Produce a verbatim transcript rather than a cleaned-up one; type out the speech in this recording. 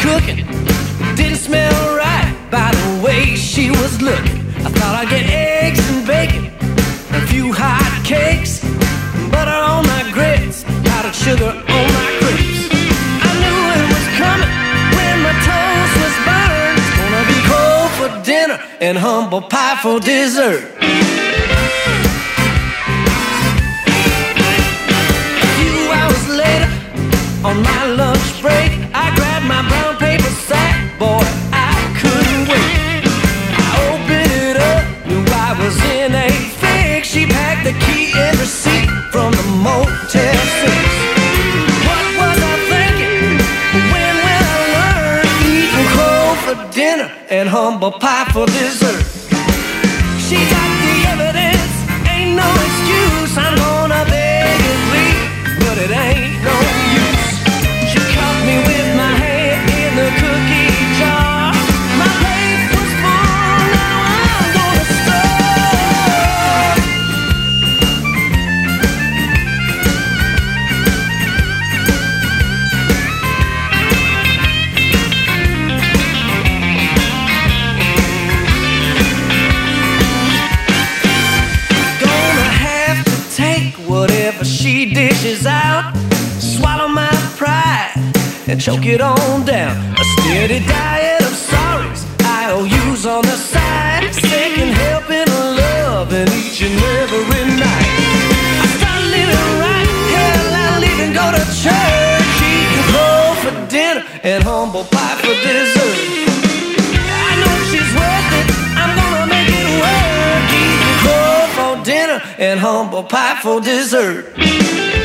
cooking didn't smell right by the way she was looking. I thought I'd get eggs and bacon, a few hot cakes, butter on my grits, powdered sugar on my grapes. I knew it was coming when my toast was burned. It's gonna be cold for dinner and humble pie for dessert. A few hours later, on my lunch break, I grabbed my brown paper sack. Boy, I couldn't wait. I opened it up, knew I was in a fix. She packed the key and receipt from the Motel six. What was I thinking? When will I learn? Eating cold for dinner and humble pie for dessert. She got the evidence, ain't no excuse. I'm gonna beg and plead, but it ain't no use. She caught me with my hand in the cookie jar. My plate was full, now I'm gonna starve. Gonna have to take whatever she dishes out, swallow my pride and choke it on down. A steady diet of sorries, I O Us on the side, second helping of love and each and every night. I start living right, hell I'll even go to church, eating cold for dinner and humble pie for dessert. I know she's worth it, I'm gonna make it work, eating cold for dinner and humble pie for dessert.